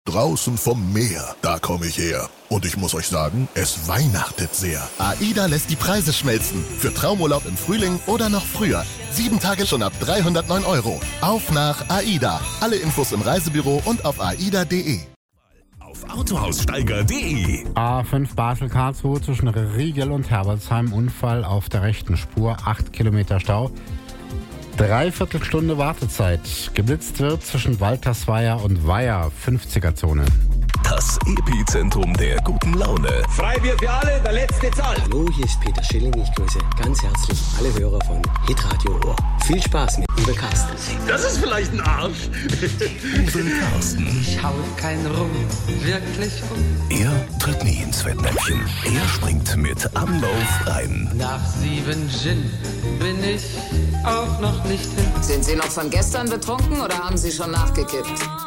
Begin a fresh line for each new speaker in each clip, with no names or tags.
Draußen vom Meer, da komme ich her. Und ich muss euch sagen, es weihnachtet sehr. AIDA lässt die Preise schmelzen. Für Traumurlaub im Frühling oder noch früher. 7 Tage schon ab 309 €. Auf nach AIDA. Alle Infos im Reisebüro und auf aida.de.
Auf autohaussteiger.de.
A5 Basel-Karlsruhe zwischen Riegel und Herbolzheim. Unfall auf der rechten Spur. 8 Kilometer Stau. Dreiviertelstunde Wartezeit. Geblitzt wird zwischen Waltersweier und Weiher, 50er-Zone.
Das Epizentrum der guten Laune.
Freibier für alle, der letzte zahlt.
Hallo, hier ist Peter Schilling. Ich grüße ganz herzlich alle Hörer von Hitradio Ohr. Viel Spaß mit Uwe Carsten.
Das ist vielleicht ein Arsch.
Uwe Carsten.
Ich hau keinen Rum, wirklich um.
Er tritt nie ins Fettnäpfchen. Er springt mit Anlauf rein.
Nach 7 Gin bin ich auch noch nicht hin.
Sind Sie noch von gestern betrunken oder haben Sie schon nachgekippt?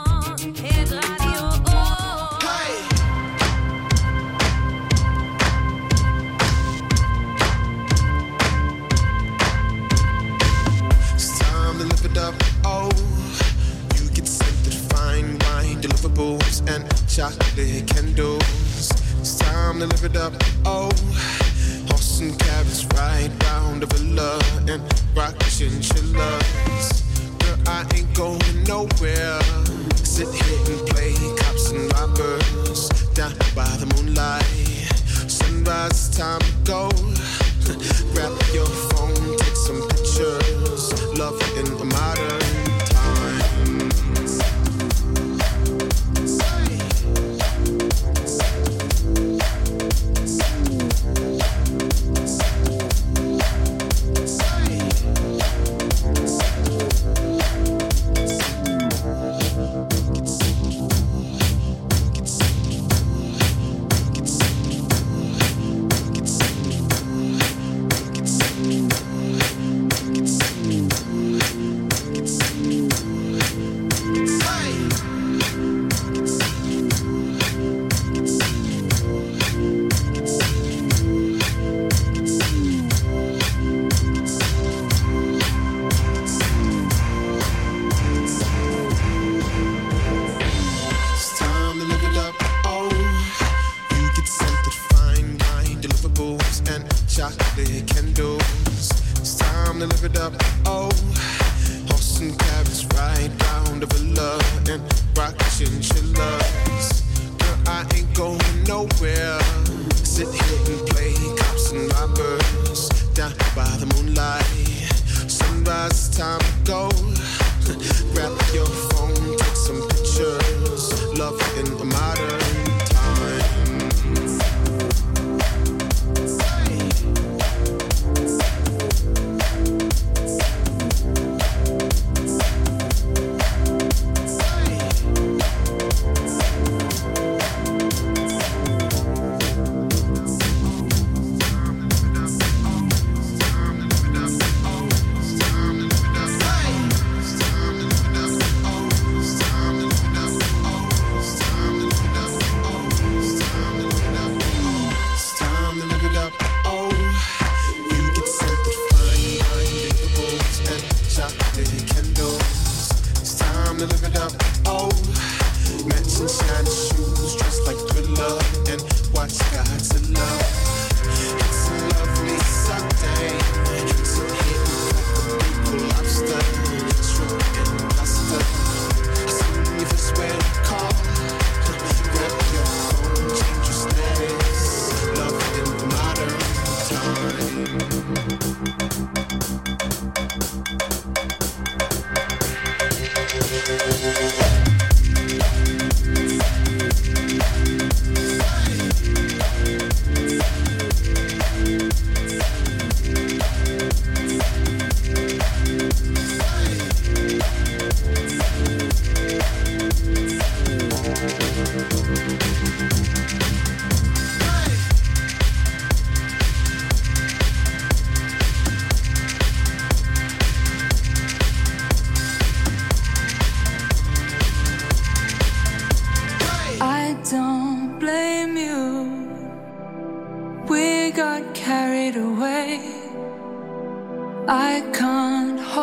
Oh, you get scented fine wine, deliverables and chocolate candles. It's time to live it up. Oh, horse and carriage ride round the villa and rock chinchillas. Girl, I ain't going nowhere. Sit here and play cops and robbers down by the moonlight. Sunrise, time to go. Grab your phone, take some pictures. Love in the modern times.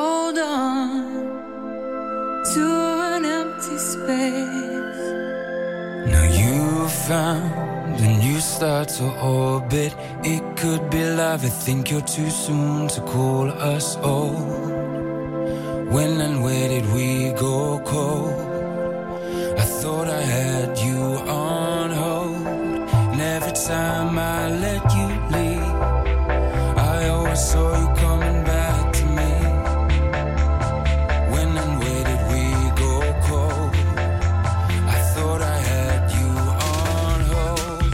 To an empty space
Now you found a new star to orbit. It could be love. I think you're too soon to call us old. When and where did we go cold? I thought I had you on hold, and every time I let you leave, I always saw you coming back to me. When and where did we go cold? I thought I had you on hold.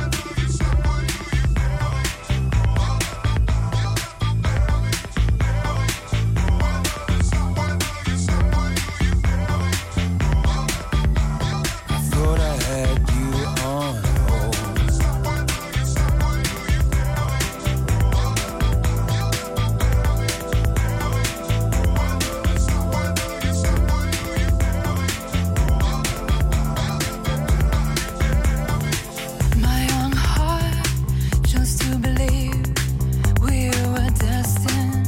I thought I had you on hold.
My young heart chose to believe we were destined.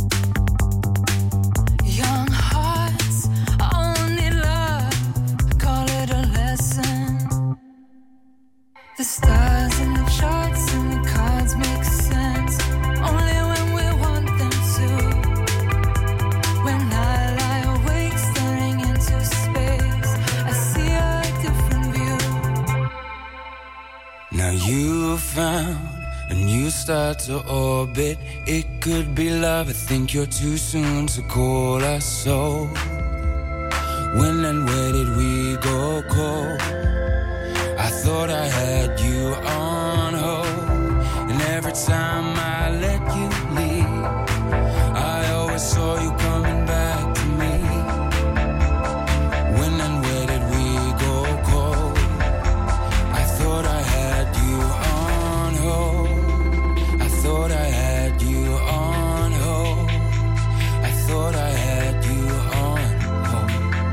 Young hearts only love, call it a lesson. The stars and the charts and the cards make sense only when we want them to. When I lie awake staring into space, I see a different view.
Now you found a new star to orbit. It could be love. I think you're too soon to call us so. When and where did we go cold? I thought I had you on hold, and every time I let you leave, I always saw you coming back to me. When and where did we go cold? I thought I had you on hold. I thought I had you on hold. I thought I had you on hold.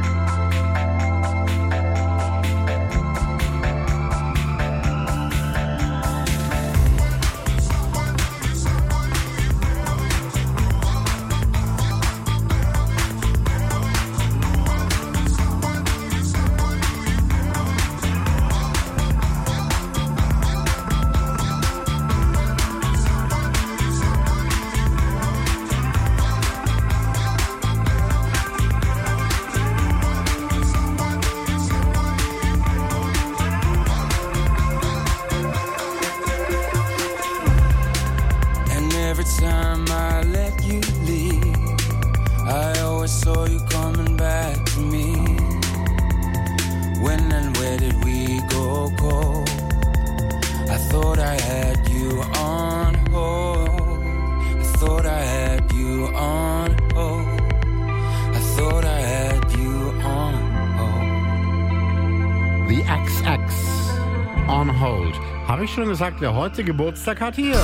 And every time I let you leave, I always saw you coming back to me. When and where did we go cold? I thought I had you on hold. I thought I had you on hold. I thought I had you on hold.
The XX on hold. Habe ich schon gesagt, wer heute Geburtstag hat hier?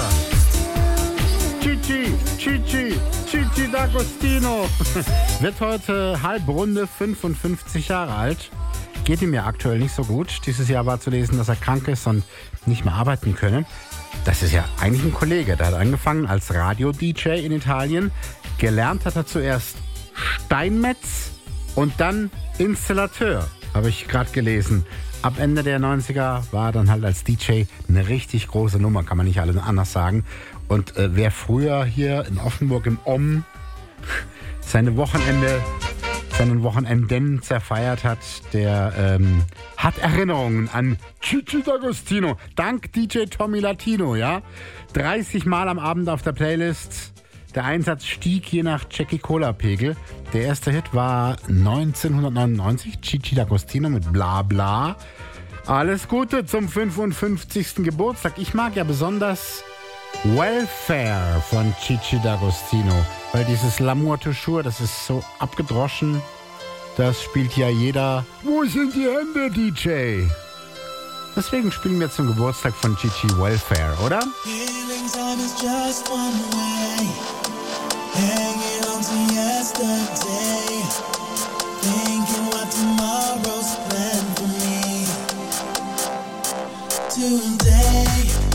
Chichi D'Agostino. Wird heute halbrunde 55 Jahre alt. Geht ihm ja aktuell nicht so gut. Dieses Jahr war zu lesen, dass er krank ist und nicht mehr arbeiten könne. Das ist ja eigentlich ein Kollege. Der hat angefangen als Radio-DJ in Italien. Gelernt hat er zuerst Steinmetz und dann Installateur, habe ich gerade gelesen. Ab Ende der 90er war er dann halt als DJ eine richtig große Nummer, kann man nicht alles anders sagen. Und wer früher hier in Offenburg im seinen Wochenenden zerfeiert hat, der hat Erinnerungen an Chichi D'Agostino. Dank DJ Tommy Latino, ja. 30 Mal am Abend auf der Playlist. Der Einsatz stieg je nach Jackie-Cola-Pegel. Der erste Hit war 1999, Chichi D'Agostino mit Bla Bla. Alles Gute zum 55. Geburtstag. Ich mag ja besonders Welfare von Chichi D'Agostino, weil dieses L'amour toujours, das ist so abgedroschen, das spielt ja jeder. Wo sind die Hände, DJ? Deswegen spielen wir zum Geburtstag von Chichi Welfare, oder?
Healing time is just one way. Hanging on to yesterday. Thinking what tomorrow's planned for me. Today